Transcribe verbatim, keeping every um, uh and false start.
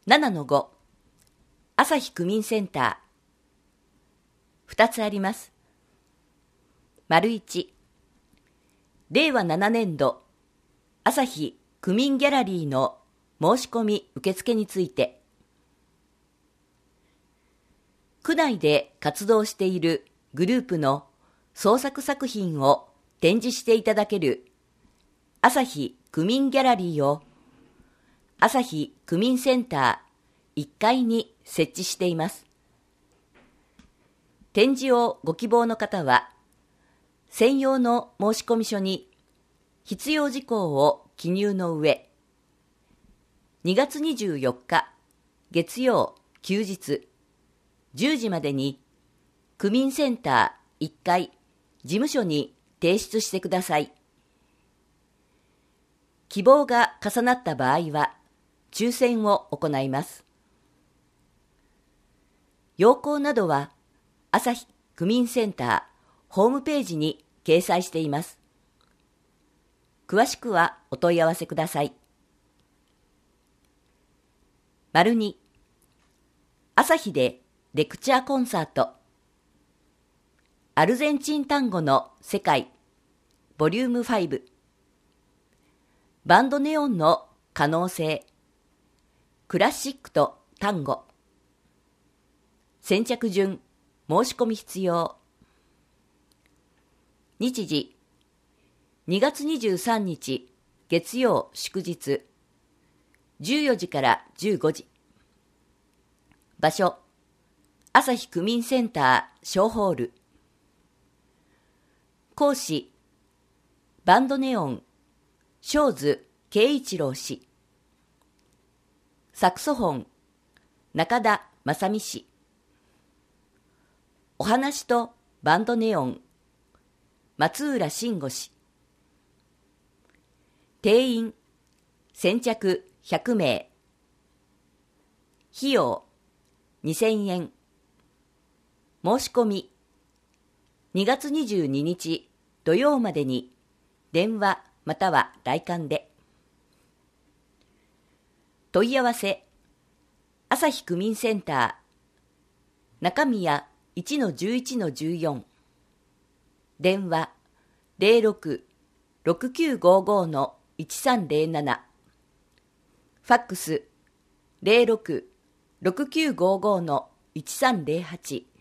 ななのご 朝日区民センターふたつあります。丸いち、れいわななねんど朝日区民ギャラリーの申し込み受付について、区内で活動しているグループの創作作品を展示していただける朝日区民ギャラリーを朝日区民センターいっかいに設置しています。展示をご希望の方は、専用の申込書に必要事項を記入の上、にがつにじゅうよっか月曜休日じゅうじまでに区民センターいっかい事務所に提出してください。希望が重なった場合は抽選を行います。要項などは朝日区民センターホームページに掲載しています。詳しくはお問い合わせください。丸に、朝日でレクチャーコンサート、アルゼンチン単語の世界、ボリュームご、バンドネオンの可能性、クラシックと単語、先着順、申し込み必要。日時、にがつにじゅうさんにち月曜祝日、じゅうよじからじゅうごじ。場所、朝日区民センター小ホール。講師、バンドネオン、庄津圭一郎氏。サクソフォン、中田正美氏。お話とバンドネオン、松浦慎吾氏。定員、先着ひゃくめい。費用、にせんえん。申し込み、にがつにじゅうににち土曜までに電話または来館で。問い合わせ、朝日区民センター中宮 いちのじゅういちのじゅうよん、電話 ゼロろく ろくきゅうごご のいちさんゼロなな、ファックス ゼロろく ろくきゅうごご のいちさんゼロはち。